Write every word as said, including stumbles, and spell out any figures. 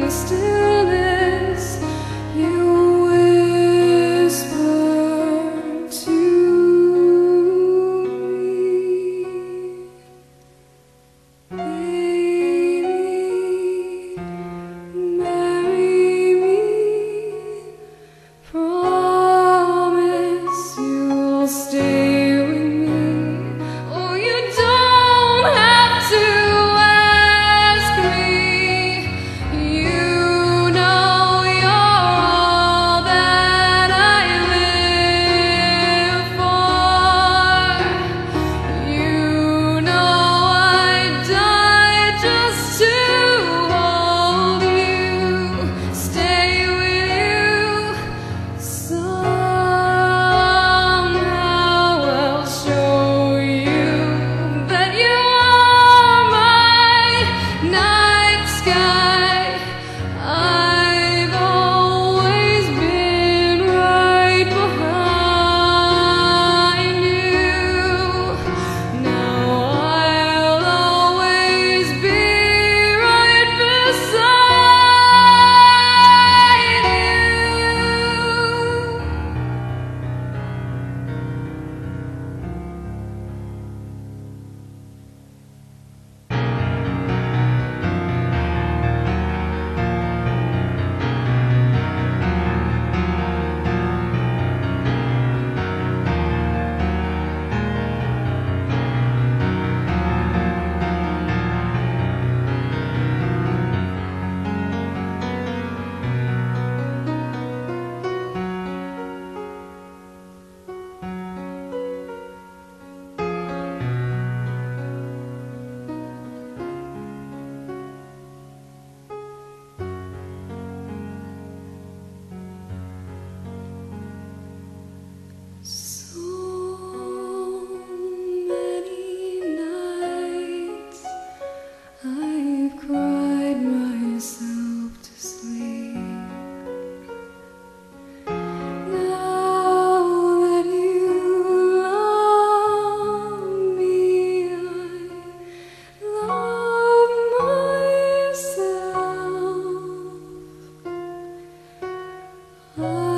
stillness, you whisper to me, baby, marry me, promise you'll stay with me. Oh, you don't have to ask me. You know you're all that I live for. You know I'd die just to hold you, stay with you. Somehow I'll show you that you are my night sky. I've always been right behind you. Now I'll always be right beside you. So many nights I've cried myself to sleep. Now that you love me, I love myself. I